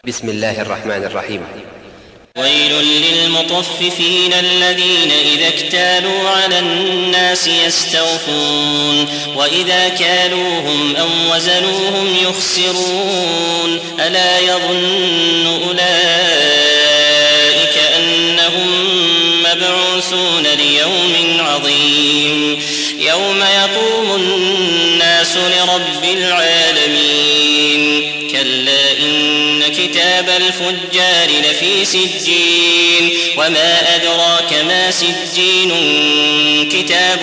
بسم الله الرحمن الرحيم. ويل للمطففين الذين إذا اكتالوا على الناس يستوفون وإذا كالوهم أو وزنوهم يخسرون ألا يظن أولئك أنهم مبعوثون ليوم عظيم يوم يقوم الناس لرب العالمين كلا إن كتاب الفجار لفي سجين وما أدراك ما سجين كتاب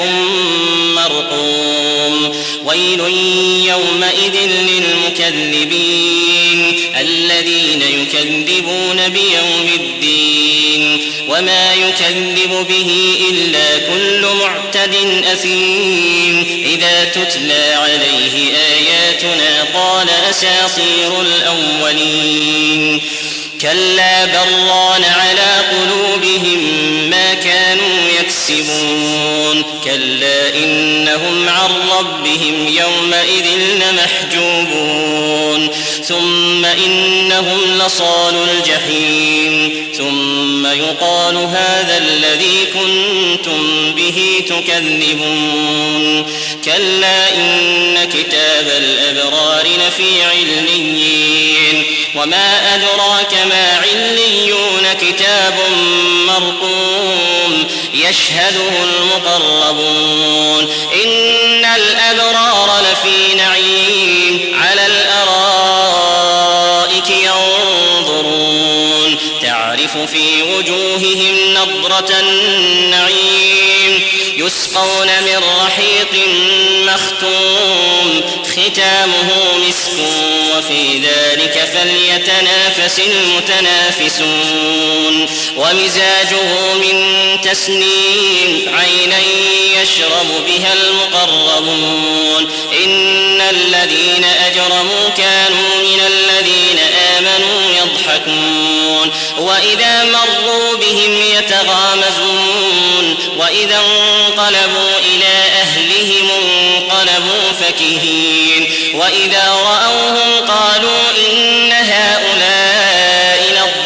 مرقوم ويل يومئذ للمكذبين الذين يكذبون بيوم الدين وما يكذب به إلا كل معتد أثيم إذا تتلى عليه آياتنا قال أساطير الأولين كلا بران على قلوبهم ما كانوا يكسبون كلا إنهم عن ربهم يومئذ لمحجوبون ثم إنهم لصالو الجحيم ثم يقال هذا الذي كنتم به تكذبون كلا إن كتاب الأبرار لفي عليين وما أدراك ما عليون كتاب مرقوم يشهده المقربون إن الأبرار لفي نعيم على الأرائك ينظرون تعرف في وجوههم نضرة النعيم يسقون من رحيق مختوم ختامه مسك وفي ذلك فليتنافس المتنافسون ومزاجه من تسنيم عينا يشرب بها المقربون إن الذين أجرموا كانوا من الذين آمنوا يضحكون وإذا مروا بهم يتغامزون وإذا انقلبوا إلى أهلهم انقلبوا فكهين وإذا رأوهم قالوا إن هؤلاء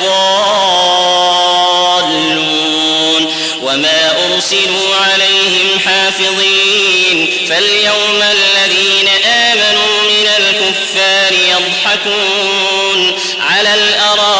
لضالون وما أرسلوا عليهم حافظين فاليوم الذين آمنوا من الكفار يضحكون على الأرائك